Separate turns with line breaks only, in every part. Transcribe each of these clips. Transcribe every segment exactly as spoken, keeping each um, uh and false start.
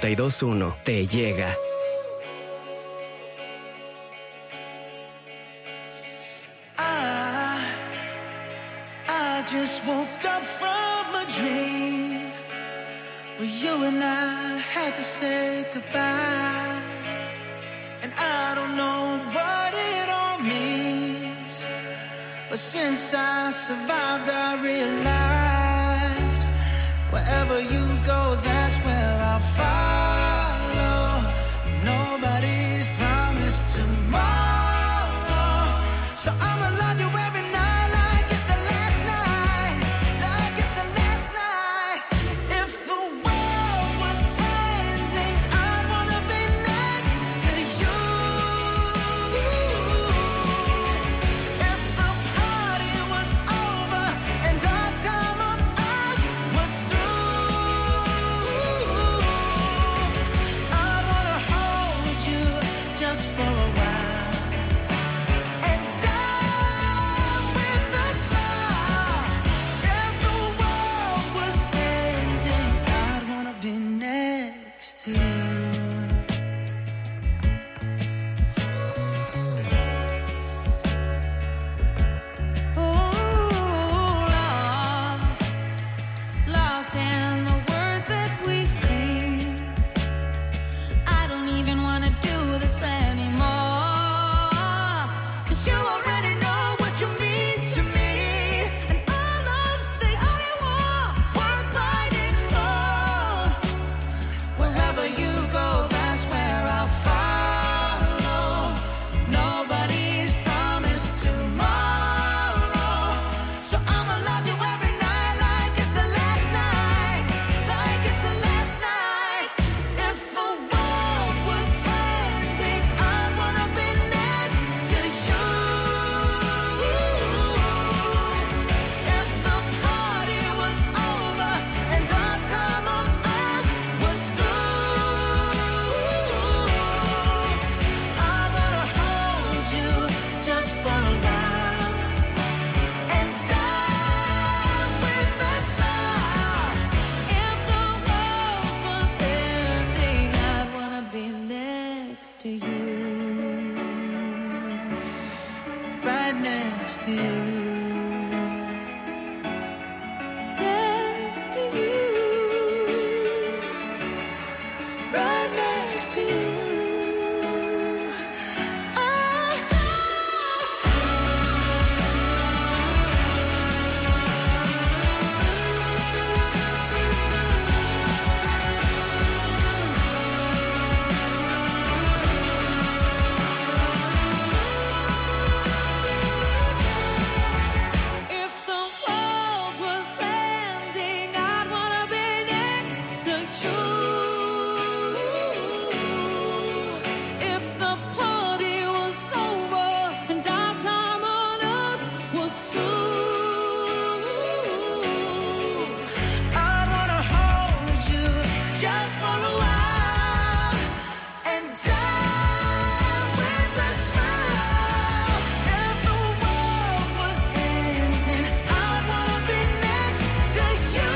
noventa y dos punto uno te llega.
I, I just woke up from a dream where you and I had to say goodbye. And I don't know what it all means, but since I survived I realized wherever you go, that's where I'll follow. Nobody's promised tomorrow, so I'ma love you every night like it's the last night, like it's the last night. If the world was ending, I'd wanna be next to you. If the party was over and our time on earth was through, I'd wanna hold you just for a while and die with the smile. If the world was ending, I'd wanna be next to you. Oh, lost, lost in the words that we sing. I don't even wanna do this anymore, 'cause you already know what you mean to me. And all of the only war was fighting for. Wherever you go, that's where I'll follow. Nobody's promised tomorrow, so I'ma love you every night like it's the last night, like it's the last night. If the world was ending, I'd wanna be next to you. If the party was over and our time on earth was through, I wanna hold you just for a while and die with a smile. If the world was ending, I'd wanna be next to you, right next to you, next to you, right next to you. Oh, if the world was ending, I'd wanna be next to you. If the party was over and our time on earth was through, I'd wanna hold you just for a while and die with a smile. If the world was ending, I'd wanna be next to you.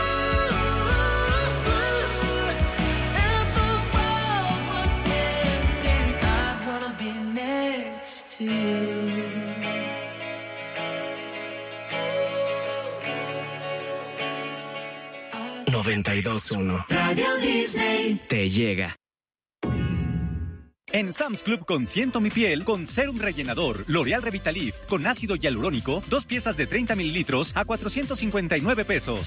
If the world was ending, I'd wanna be next to you.
noventa y dos punto uno Radio Disney te llega.
En Sam's Club Consiento mi piel con Serum Rellenador L'Oreal Revitalift con ácido hialurónico, dos piezas de treinta mililitros a cuatrocientos cincuenta y nueve pesos.